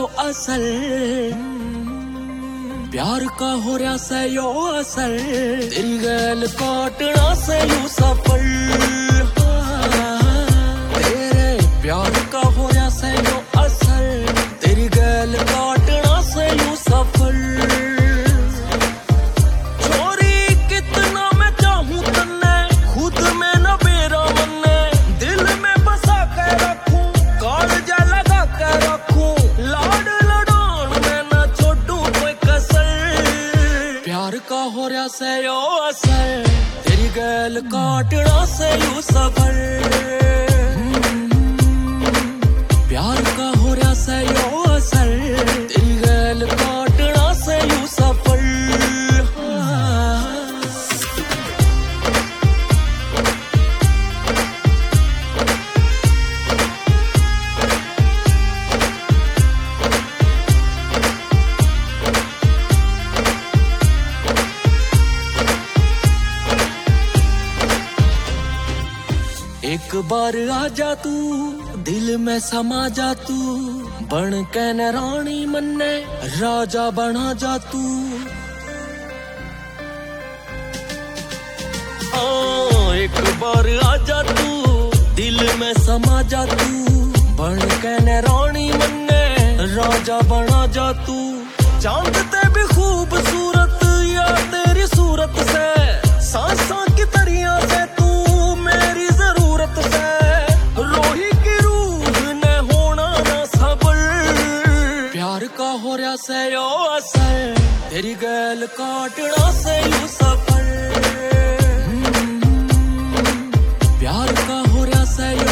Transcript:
असल, प्यार का हो रहा से यो असल, तेरी गैल काटना से यू सफल। तेरे प्यार का हो रहा से यो असल, तेरी गैल काटना से यू सफल। छोरी कितना मैं चाहूं तन्ने, खुद में न बेरा मन्ने, दिल में बसा के रखूं, कालजा लगा के रखूं, लाड लडान में न छोड़ूं कोई कसर। प्यार का हो रहा से यो असर, तेरी गैल काटना से यू सफल। प्यार का हो रहा से यो असर, तेरी गैल काटना से यू सफल। एक बार आ जा तू, दिल में समा जा तू, बन के न रानी मन्ने राजा बना जा तू। एक बार आ जा तू, दिल में समा जा तू, बन के न रानी मन्ने राजा बना जा तू। चांद ते भी खूबसूरत या तेरी सूरत से, सांसां की तरिया से तू मेरी जरूरत से, रोही की रूह ने होना ना सबल। प्यार का हो रहा से यो असर, तेरी गैल काटना से यू सफल। प्यार का हो रहा से